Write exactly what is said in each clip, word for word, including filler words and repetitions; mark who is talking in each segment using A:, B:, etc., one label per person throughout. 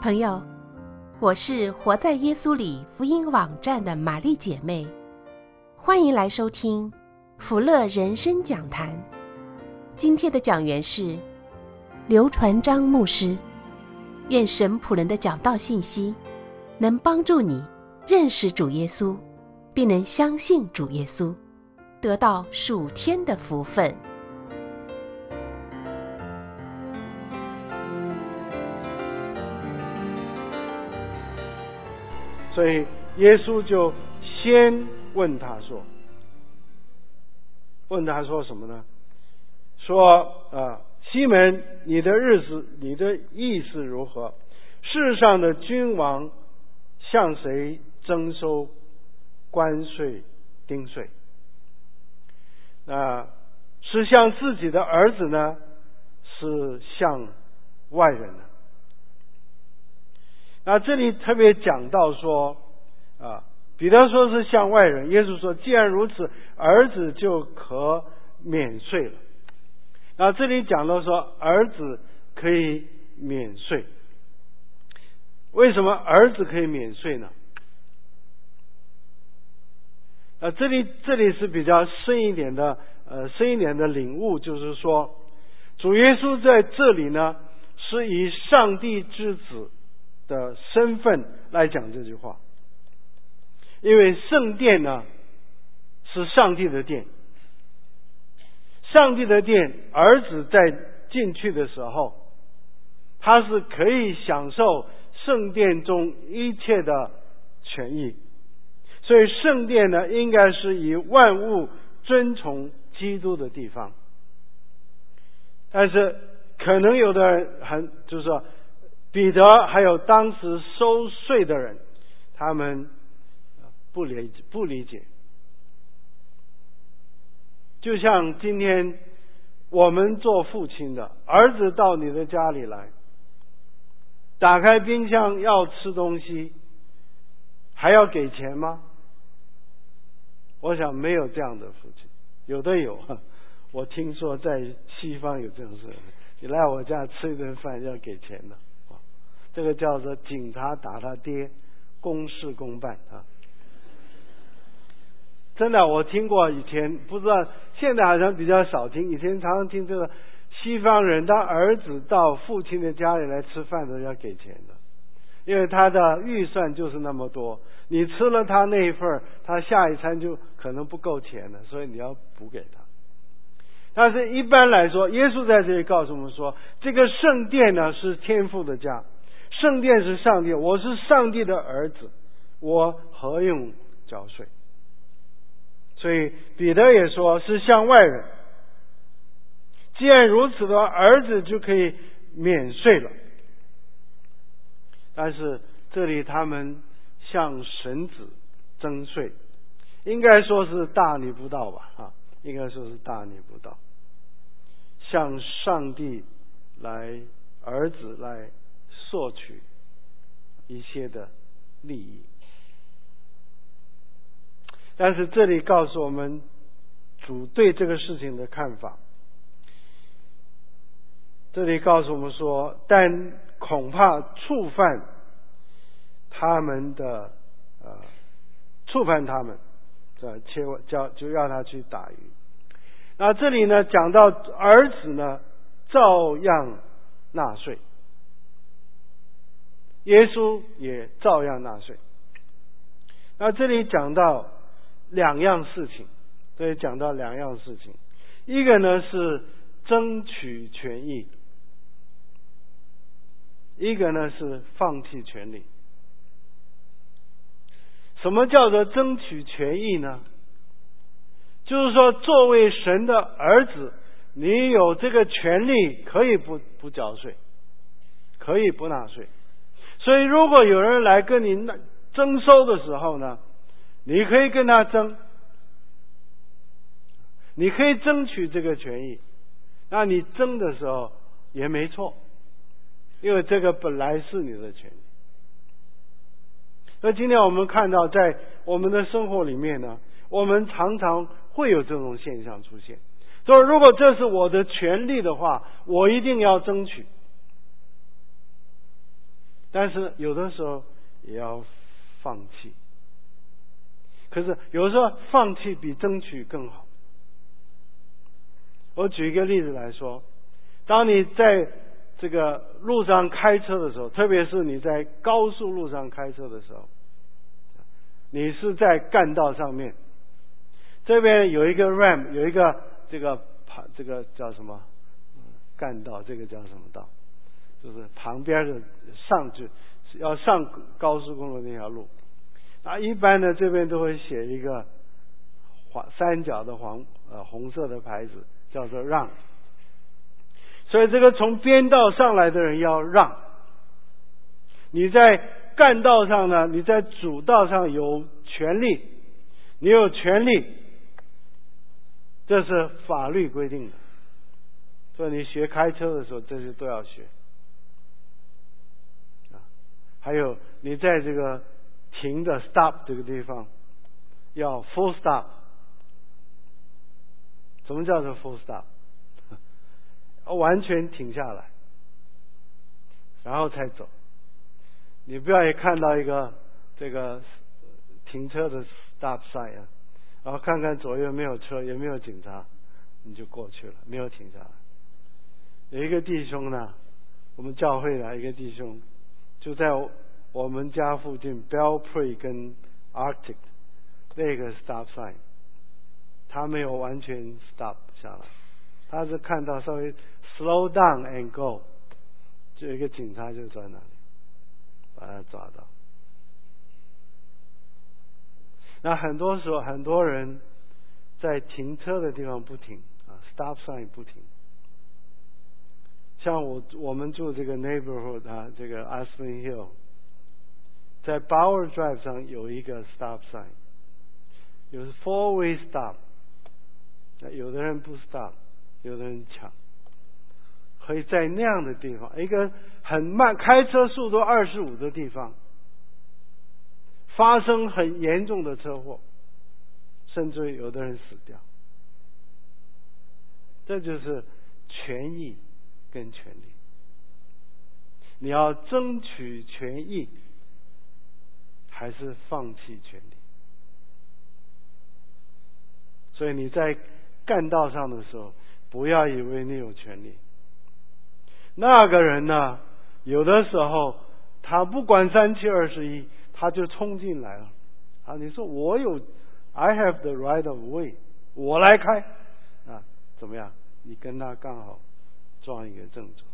A: 朋友，我是活在耶稣里福音网站的玛丽姐妹，欢迎来收听福乐人生讲坛。今天的讲员是刘传章牧师。愿神仆人的讲道信息能帮助你认识主耶稣，并能相信主耶稣，得到属天的福分。
B: 所以耶稣就先问他说，问他说什么呢？说啊，西门，你的日子，你的意思如何？世上的君王向谁征收关税、丁税？那是向自己的儿子呢，是向外人呢？那这里特别讲到说啊，彼得说是向外人，耶稣说既然如此，儿子就可免税了。那这里讲到说儿子可以免税，为什么儿子可以免税呢？那这里这里是比较深一点的呃深一点的领悟，就是说主耶稣在这里呢是以上帝之子的身份来讲这句话，因为圣殿呢是上帝的殿，上帝的殿，儿子在进去的时候，他是可以享受圣殿中一切的权益，所以圣殿呢应该是以万物尊崇基督的地方。但是可能有的人很就是说彼得还有当时收税的人，他们不理解不理解。就像今天我们做父亲的，儿子到你的家里来，打开冰箱要吃东西，还要给钱吗？我想没有这样的父亲，有的有，我听说在西方有这种事，你来我家吃一顿饭要给钱的。这个叫做警察打他爹，公事公办啊！真的，我听过以前，不知道现在好像比较少听。以前常常听这个西方人，当儿子到父亲的家里来吃饭的要给钱的，因为他的预算就是那么多，你吃了他那一份，他下一餐就可能不够钱了，所以你要补给他。但是一般来说，耶稣在这里告诉我们说，这个圣殿呢是天父的家。圣殿是上帝，我是上帝的儿子，我何用缴税？所以彼得也说是向外人。既然如此的话，儿子就可以免税了。但是这里他们向神子征税，应该说是大逆不道吧？啊，应该说是大逆不道，向上帝来，儿子来索取一些的利益。但是这里告诉我们主对这个事情的看法，这里告诉我们说，但恐怕触犯他们的呃触犯他们呃切叫就要他去打鱼。那这里呢讲到儿子呢照样纳税，耶稣也照样纳税。那这里讲到两样事情，这里讲到两样事情，一个呢是争取权益，一个呢是放弃权利。什么叫做争取权益呢？就是说作为神的儿子，你有这个权利可以不不缴税，可以不纳税。所以如果有人来跟你征收的时候呢，你可以跟他争，你可以争取这个权益，那你争的时候也没错，因为这个本来是你的权利。那今天我们看到在我们的生活里面呢，我们常常会有这种现象出现，所以如果这是我的权利的话，我一定要争取。 但是有的时候也要放弃。可是有时候放弃比争取更好。我举一个例子来说，当你在这个路上开车的时候，特别是你在高速路上开车的时候，你是在干道上面，这边有一个 ramp， 有一个这个这个叫什么干道，这个叫什么道？就是旁边的上去要上高速公路那条路。那一般呢，这边都会写一个黄三角的黄呃红色的牌子，叫做让。所以这个从边道上来的人要让。你在干道上呢，你在主道上有权利，你有权利，这是法律规定的。所以你学开车的时候，这些都要学。啊，还有你在这个停的 stop 这个地方要 full stop。什么叫做 full stop？ 完全停下来，然后才走。你不要一看到一个这个停车的 stop sign 啊，然后看看左右没有车，也没有警察，你就过去了，没有停下来。有一个弟兄呢，我们教会的一个弟兄，就在我们家附近 Belpre 跟 Arctic 那个 stop sign， 他没有完全 stop 下来，他是看到稍微 slow down and go， 就有一个警察就在那里把他抓到。那很多时候很多人在停车的地方不停啊 ，stop sign 不停。像我我们住这个 neighborhood 啊，这个 Aspen Hill， 在 Bower Drive 上有一个 stop sign， 有 four way stop， 有的人不 stop， 有的人抢，可以在那样的地方，一个很慢，开车速度二十五的地方，发生很严重的车祸，甚至有的人死掉。这就是权益跟权利，你要争取权益，还是放弃权利？所以你在干道上的时候，不要以为你有权利。那个人呢，有的时候他不管三七二十一，他就冲进来了。啊，你说我有 I have the right of way， 我来开啊，怎么样？你跟他刚好撞一个正着。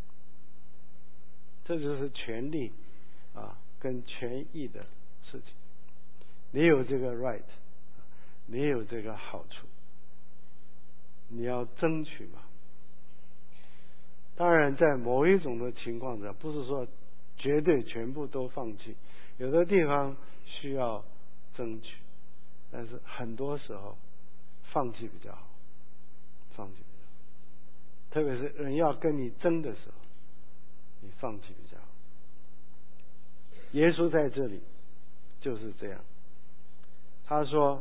B: 这就是权利啊跟权益的事情。你有这个 right， 你有这个好处，你要争取嘛。当然在某一种的情况下，不是说绝对全部都放弃，有的地方需要争取，但是很多时候放弃比较好，放弃比较好。特别是人要跟你争的时候，你放弃比较好。耶稣在这里就是这样，他说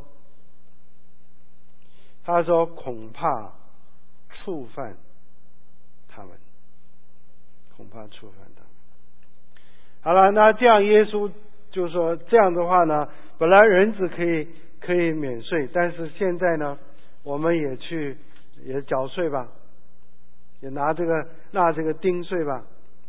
B: 他说恐怕触犯他们，恐怕触犯他们。好了，那这样耶稣就说这样的话呢，本来人子可以可以免税，但是现在呢，我们也去也缴税吧，也拿这个纳这个丁税吧。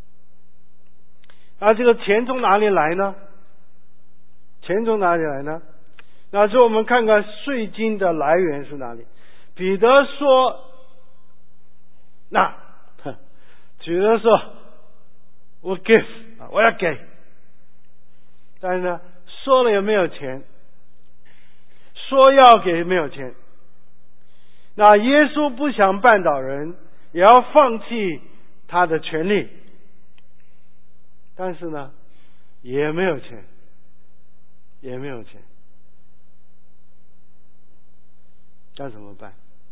B: 那这个钱从哪里来呢？钱从哪里来呢？那是我们看看税金的来源是哪里。彼得说，那彼得说我 give 我要给，但是呢说了也没有钱，说要给没有钱。那耶稣不想绊倒人，也要放弃他的权利，但是呢也没有钱，也没有钱，那怎么办？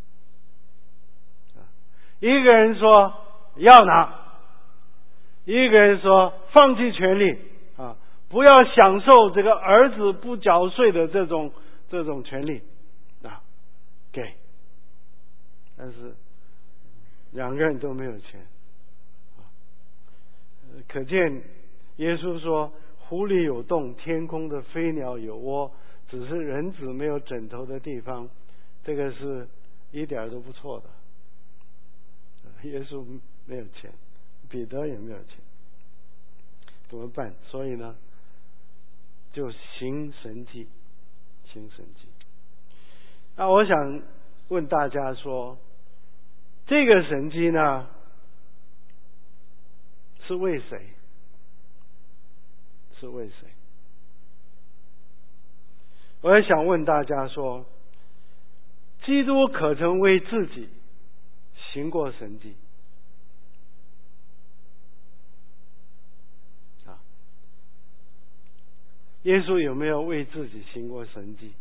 B: 一个人说要拿，一个人说放弃权利啊，不要享受这个儿子不缴税的这种这种权利啊，给，但是两个人都没有钱啊，可见耶稣说湖里有洞，天空的飞鸟有窝，只是人子没有枕头的地方，这个是一点都不错的。耶稣没有钱，彼得也没有钱，怎么办？所以呢，就行神迹，行神迹。那我想问大家说，这个神迹呢，是为谁？是为谁？我也想问大家说，基督可曾为自己行过神迹？啊，耶稣有没有为自己行过神迹？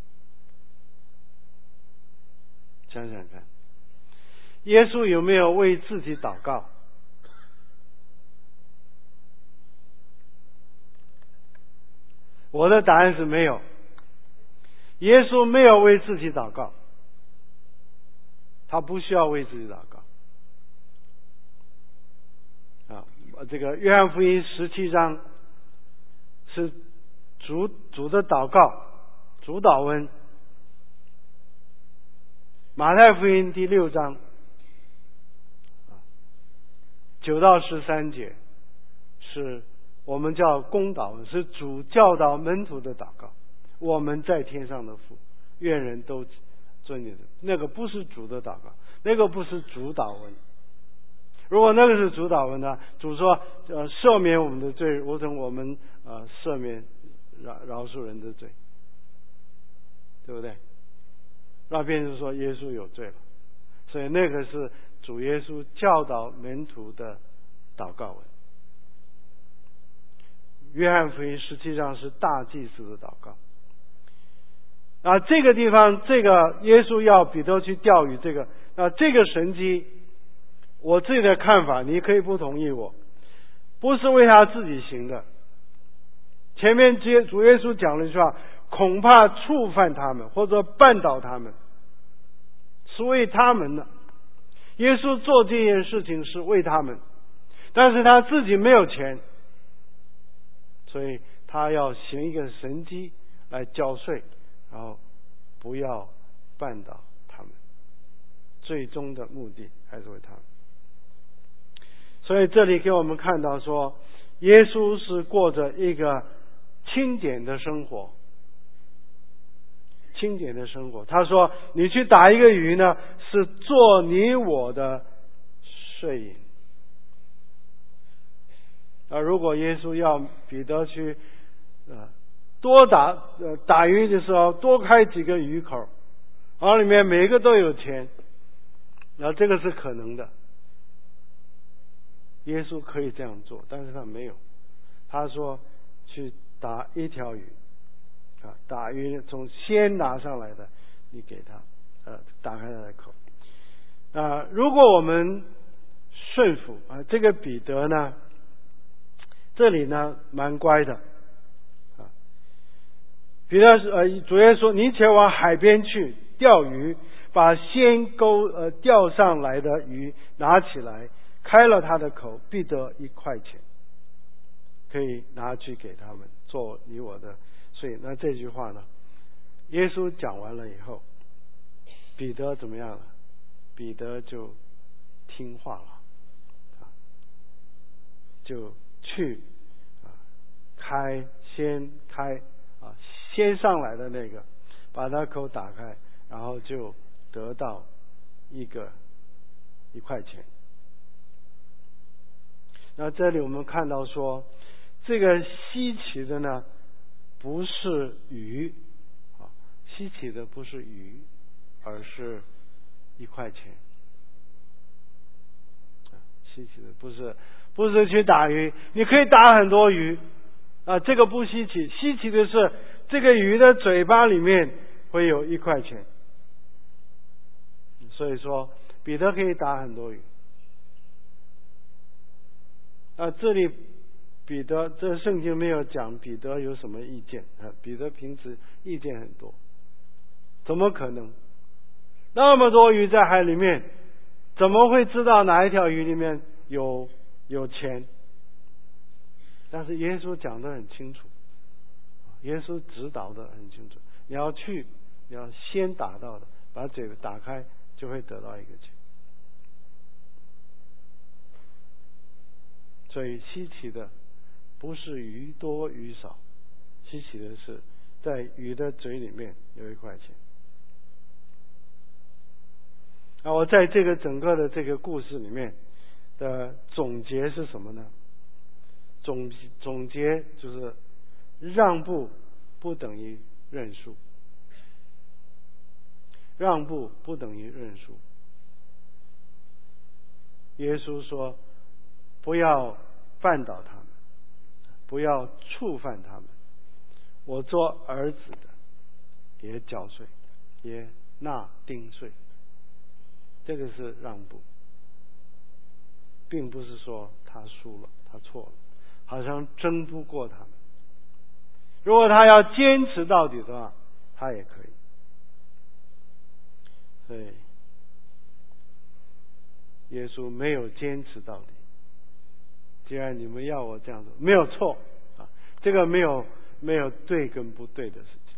B: 想想看，耶稣有没有为自己祷告？我的答案是没有。耶稣没有为自己祷告，他不需要为自己祷告。啊，这个约翰福音十七章是主主的祷告，主祷文。马太福音第六章九到十三节是我们叫公祷文，是主教导门徒的祷告。我们在天上的父，愿人都尊你的。那个不是主的祷告，那个不是主祷文。如果那个是主祷文呢，主说呃赦免我们的罪，如同我们呃赦免饶饶恕人的罪，对不对？那便是说耶稣有罪了，所以那个是主耶稣教导门徒的祷告文。约翰福音十七章是大祭司的祷告。啊，这个地方，这个耶稣要彼得去钓鱼，这个那这个神迹，我自己的看法，你可以不同意我，不是为他自己行的。前面主耶稣讲了一句话，恐怕触犯他们或者绊倒他们，是为他们的。耶稣做这件事情是为他们，但是他自己没有钱，所以他要行一个神迹来交税，然后不要绊倒他们，最终的目的还是为他们。所以这里给我们看到说，耶稣是过着一个清简的生活，清简的生活。他说你去打一个鱼呢，是做你我的税银。而如果耶稣要彼得去呃多打呃打鱼的时候多开几个鱼口，然后里面每一个都有钱，然后这个是可能的。耶稣可以这样做，但是他没有。他说去打一条鱼啊，打鱼从先拿上来的，你给他呃打开他的口。啊，如果我们顺服啊，这个彼得呢，这里呢蛮乖的啊。彼得呃主耶稣说，你且往海边去钓鱼，把先钩呃钓上来的鱼拿起来，开了他的口，必得一块钱，可以拿去给他们做你我的税。那这句话呢，耶稣讲完了以后，彼得怎么样了？彼得就听话了啊，就去啊开先开啊先上来的那个，把他口打开，然后就得到一个一块钱。那这里我们看到说，这个稀奇的呢，不是鱼啊，稀奇的不是鱼，而是一块钱。稀奇的不是不是去打鱼，你可以打很多鱼啊，这个不稀奇。稀奇的是这个鱼的嘴巴里面会有一块钱。所以说彼得可以打很多鱼。啊，这里彼得这圣经没有讲彼得有什么意见啊，彼得平时意见很多，怎么可能？那么多鱼在海里面，怎么会知道哪一条鱼里面有有钱？ 但是耶稣讲得很清楚，耶稣指导得很清楚，你要去，你要先打到的，把嘴打开，就会得到一个球。所以稀奇的不是鱼多鱼少，稀奇的是在鱼的嘴里面有一块钱。那我在这个整个的这个故事里面的总结是什么呢？总总结就是让步不等于认输，让步不等于认输。耶稣说不要绊倒他们，不要触犯他们，我做儿子的也缴税，也纳丁税。这个是让步，并不是说他输了，他错了，好像争不过他们。如果他要坚持到底的话，他也可以。所以耶稣没有坚持到底。既然你们要我这样做，没有错啊，这个没有没有对跟不对的事情，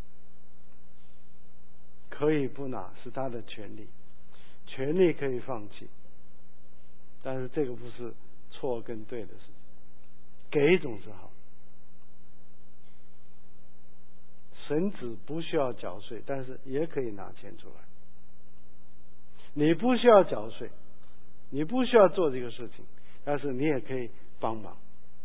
B: 可以不拿是他的权利，权利可以放弃，但是这个不是错跟对的事情，给总是好。神子不需要缴税，但是也可以拿钱出来。你不需要缴税，你不需要做这个事情，但是你也可以帮忙，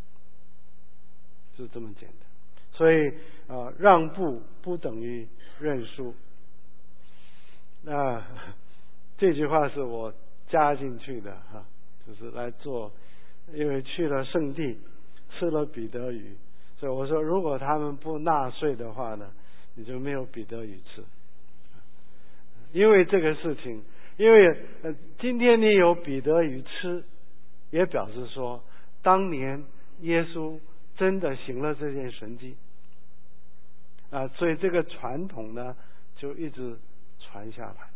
B: 就这么简单。所以啊、呃，让步不等于认输。那这句话是我加进去的哈，就是来做，因为去了圣地，吃了彼得鱼，所以我说，如果他们不纳税的话呢，你就没有彼得鱼吃。因为这个事情，因为呃，今天你有彼得鱼吃，也表示说，当年耶稣真的行了这件神迹啊，所以这个传统呢，就一直传下来。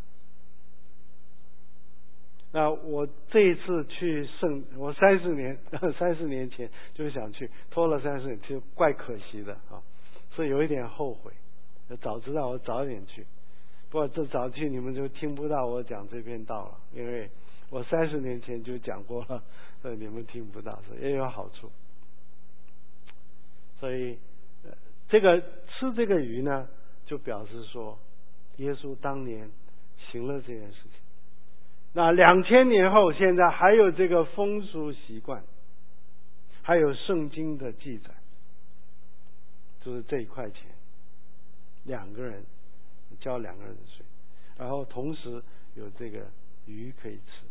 B: 那我这一次去圣，我三十年三十年前就想去，拖了三十年，其实怪可惜的啊，所以有一点后悔。早知道我早一点去，不过这早去你们就听不到我讲这篇道了，因为我三十年前就讲过了，所以你们听不到，所以也有好处。所以这个吃这个鱼呢，就表示说耶稣当年行了这件事情。那两千年后，现在还有这个风俗习惯，还有圣经的记载，就是这一块钱，两个人交两个人的税，然后同时有这个鱼可以吃。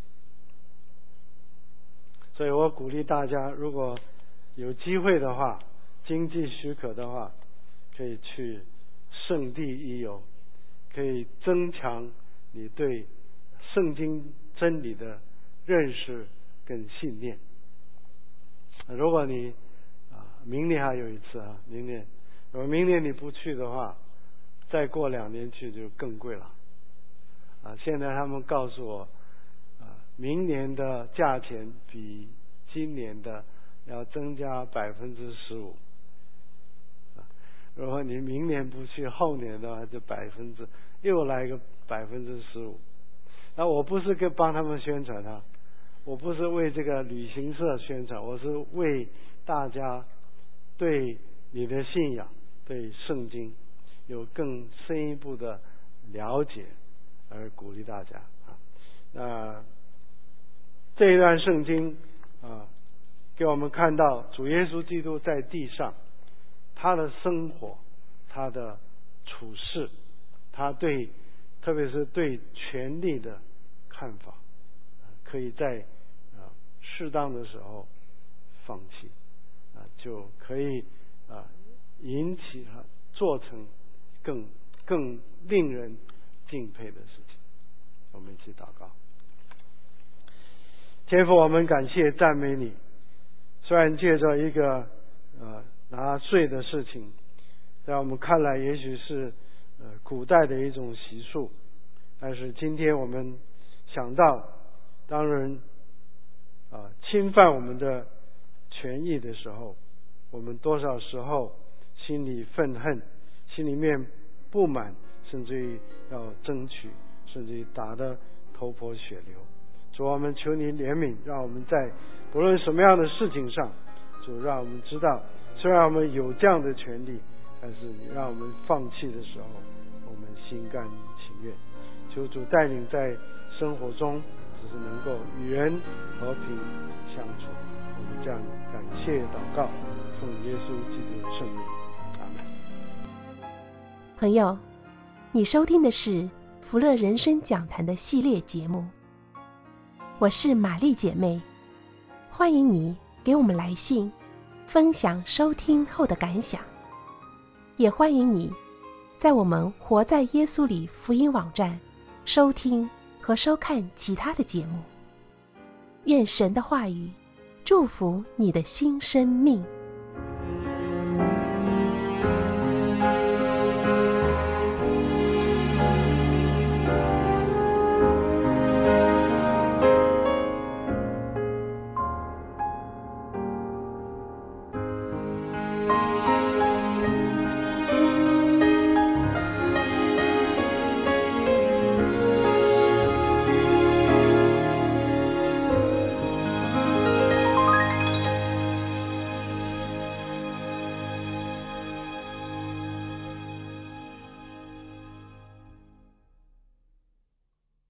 B: 所以我鼓励大家，如果有机会的话，经济许可的话，可以去圣地一游，可以增强你对圣经真理的认识跟信念。如果你啊，明年还有一次啊，明年如果明年你不去的话，再过两年去就更贵了啊！现在他们告诉我，啊，明年的价钱比今年的要增加百分之十五。如果你明年不去，后年的话就百分之又来一个百分之十五。那我不是跟帮他们宣传啊，我不是为这个旅行社宣传，我是为大家对你的信仰、对圣经有更深一步的了解而鼓励大家啊。那这一段圣经啊，给我们看到主耶稣基督在地上他的生活，他的处事，他对特别是对权力的看法，可以在啊适当的时候放弃啊，就可以啊引起啊做成更更令人敬佩的事情。我们一起祷告。天父，我们感谢赞美你，虽然借着一个呃拿税的事情，在我们看来也许是呃古代的一种习俗，但是今天我们想到当人啊、呃、侵犯我们的权益的时候， 我们多少时候心里愤恨，心里面不满，甚至于要争取，甚至于打得头破血流。主，我们求你怜悯，让我们在不论什么样的事情上，主让我们知道，虽然我们有这样的权利，但是你让我们放弃的时候，我们心甘情愿。求主带领在生活中，只是能够与人和平相处。我们这样感谢祷告，奉耶稣基督的圣名，阿们。
A: 朋友，你收听的是福乐人生讲坛的系列节目，我是玛丽姐妹，欢迎你给我们来信，分享收听后的感想，也欢迎你在我们活在耶稣里福音网站收听和收看其他的节目。愿神的话语祝福你的新生命。